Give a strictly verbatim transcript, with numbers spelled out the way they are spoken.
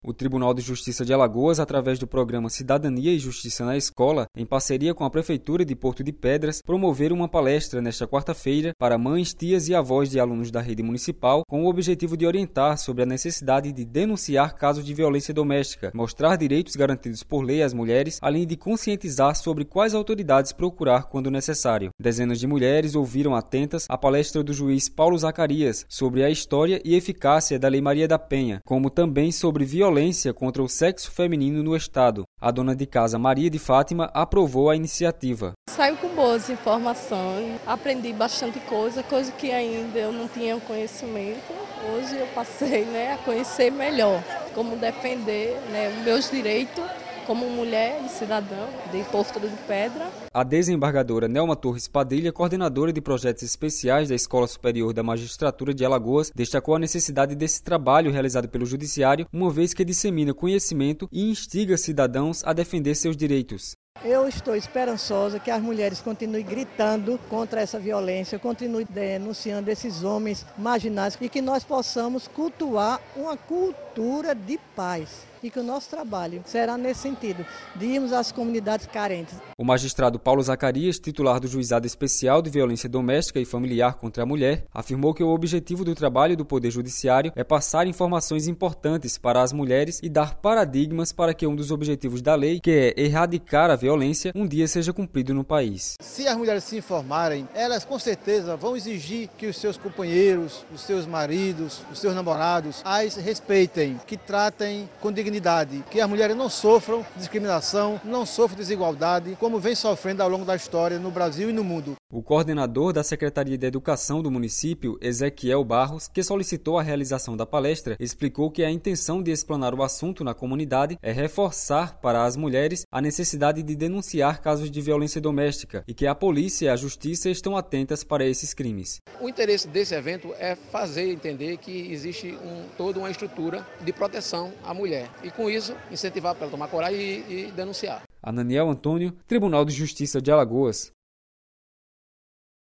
O Tribunal de Justiça de Alagoas, através do programa Cidadania e Justiça na Escola, em parceria com a Prefeitura de Porto de Pedras, promoveram uma palestra nesta quarta-feira para mães, tias e avós de alunos da rede municipal, com o objetivo de orientar sobre a necessidade de denunciar casos de violência doméstica, mostrar direitos garantidos por lei às mulheres, além de conscientizar sobre quais autoridades procurar quando necessário. Dezenas de mulheres ouviram atentas a palestra do juiz Paulo Zacarias sobre a história e eficácia da Lei Maria da Penha, como também sobre violência contra o sexo feminino no Estado. A dona de casa Maria de Fátima aprovou a iniciativa. Saio com boas informações, aprendi bastante coisa, coisa que ainda eu não tinha conhecimento. Hoje eu passei, né, a conhecer melhor como defender, né, meus direitos como mulher e cidadã de Porto de Pedra. A desembargadora Nelma Torres Padilha, coordenadora de projetos especiais da Escola Superior da Magistratura de Alagoas, destacou a necessidade desse trabalho realizado pelo Judiciário, uma vez que dissemina conhecimento e instiga cidadãos a defender seus direitos. Eu estou esperançosa que as mulheres continuem gritando contra essa violência, continuem denunciando esses homens marginais e que nós possamos cultuar uma cultura de paz. E que o nosso trabalho será nesse sentido, de irmos às comunidades carentes. O magistrado Paulo Zacarias, titular do Juizado Especial de Violência Doméstica e Familiar contra a Mulher, afirmou que o objetivo do trabalho do Poder Judiciário é passar informações importantes para as mulheres e dar paradigmas para que um dos objetivos da lei, que é erradicar a violência, um dia seja cumprido no país. Se as mulheres se informarem, elas com certeza vão exigir que os seus companheiros, os seus maridos, os seus namorados as respeitem, que tratem com dignidade, que as mulheres não sofram discriminação, não sofram desigualdade, como vem sofrendo ao longo da história no Brasil e no mundo. O coordenador da Secretaria de Educação do município, Ezequiel Barros, que solicitou a realização da palestra, explicou que a intenção de explanar o assunto na comunidade é reforçar para as mulheres a necessidade de denunciar casos de violência doméstica e que a polícia e a justiça estão atentas para esses crimes. O interesse desse evento é fazer entender que existe um, toda uma estrutura de proteção à mulher e, com isso, incentivar para ela tomar coragem e, e denunciar. Ananiel Antônio, Tribunal de Justiça de Alagoas.